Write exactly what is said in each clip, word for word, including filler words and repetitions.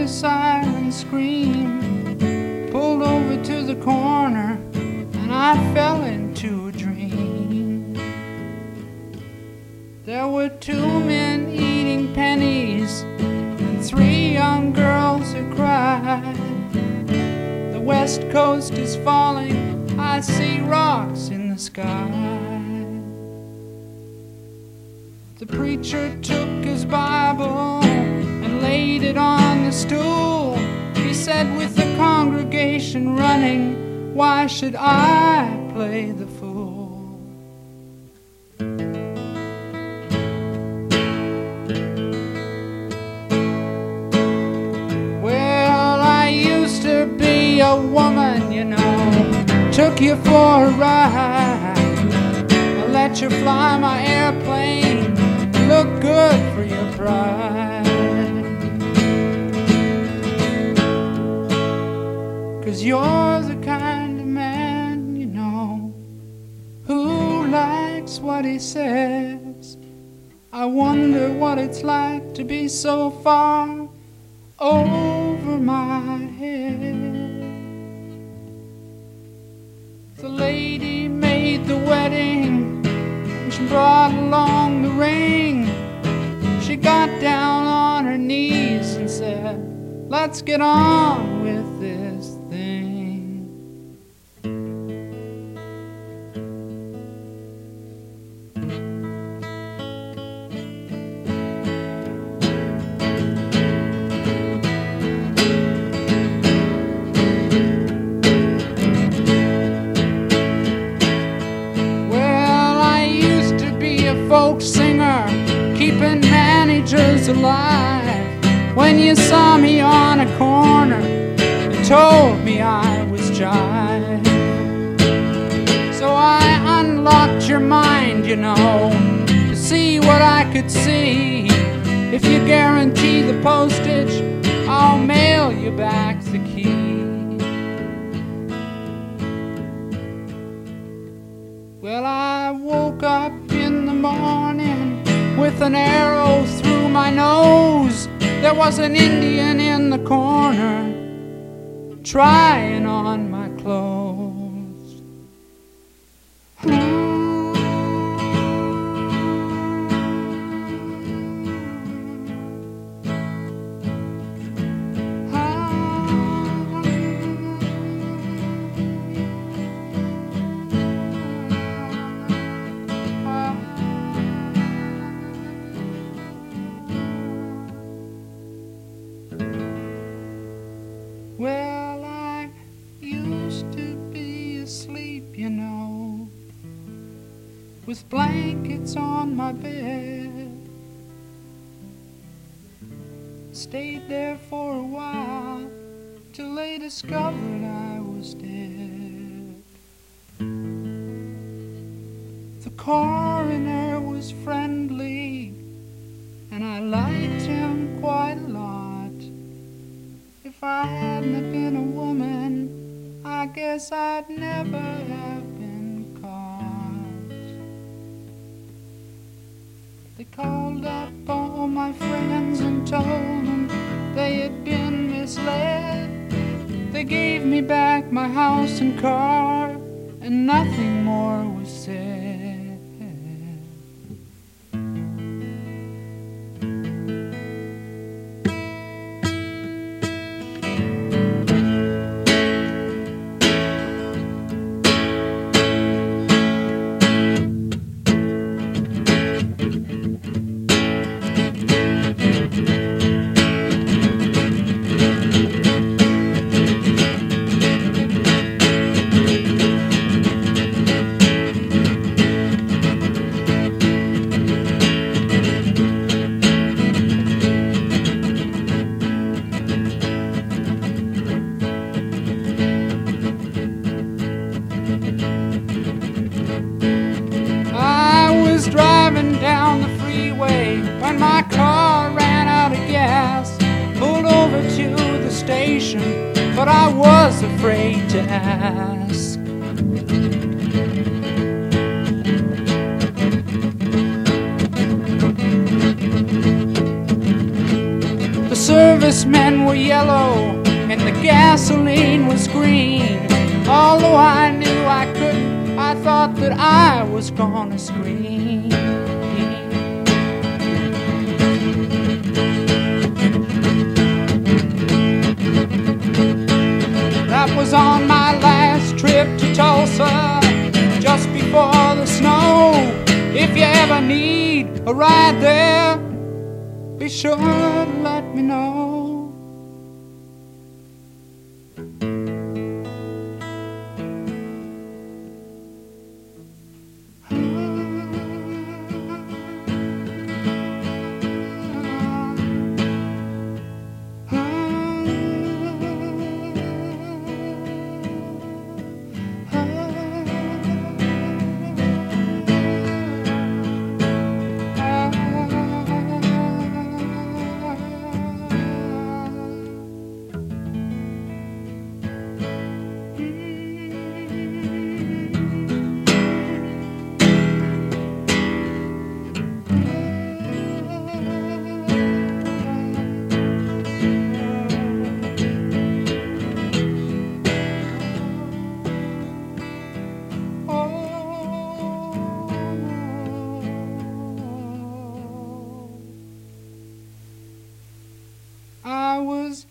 siren scream, pulled over to the corner, and I fell into a dream. There were two men eating pennies and three young girls who cried. The west coast is falling, I see rocks in the sky. The preacher took his Bible and laid it on the stool. He said with the congregation running, why should I play the fool? Well, I used to be a woman, you know, took you for a ride. I let you fly my airplane, look good for your pride. 'Cause you're the kind of man, you know, who likes what he says. I wonder what it's like to be so far over my head. The lady made the wedding, she brought along the ring. She got down on her knees and said, let's get on with this thing. Well, I used to be a folk singer, keeping managers alive. When you saw me on a corner, you told me I was jive. So I unlocked your mind, you know, to see what I could see. If you guarantee the postage, I'll mail you back the key. Well, I woke up in the morning with an arrow through my nose. There was an Indian in the corner trying on my clothes. Well, I used to be asleep, you know, with blankets on my bed. Stayed there for a while till they discovered I was dead. The coroner was friendly and I liked him quite a lot. If I hadn't have been a woman, I guess I'd never have been caught. They called up all my friends and told them they had been misled. They gave me back my house and car, and nothing more was said. Driving down the freeway when my car ran out of gas. Pulled over to the station, but I was afraid to ask. The service policemen were yellow and the gasoline was green. Although I knew I couldn't, I thought that I was gonna scream. That was on my last trip to Tulsa, just before the snow. If you ever need a ride there, be sure to let me know. I was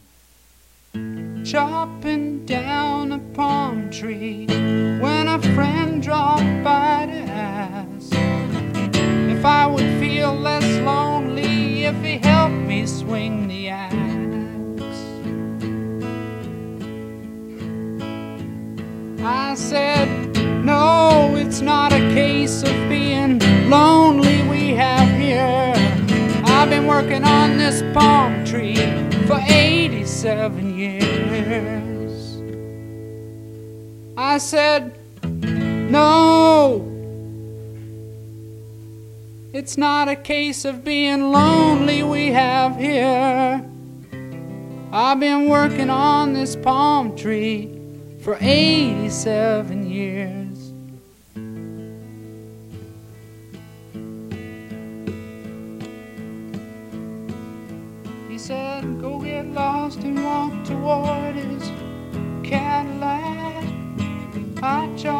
chopping down a palm tree when a friend dropped by to ask if I would feel less lonely if he helped me swing the axe. I said, no, it's not a case of being lonely we have here. I've been working on this palm tree for eighty-seven years. I said, no, it's not a case of being lonely we have here. I've been working on this palm tree for eighty-seven years. He said, go get lost and walk toward his Cadillac. I charged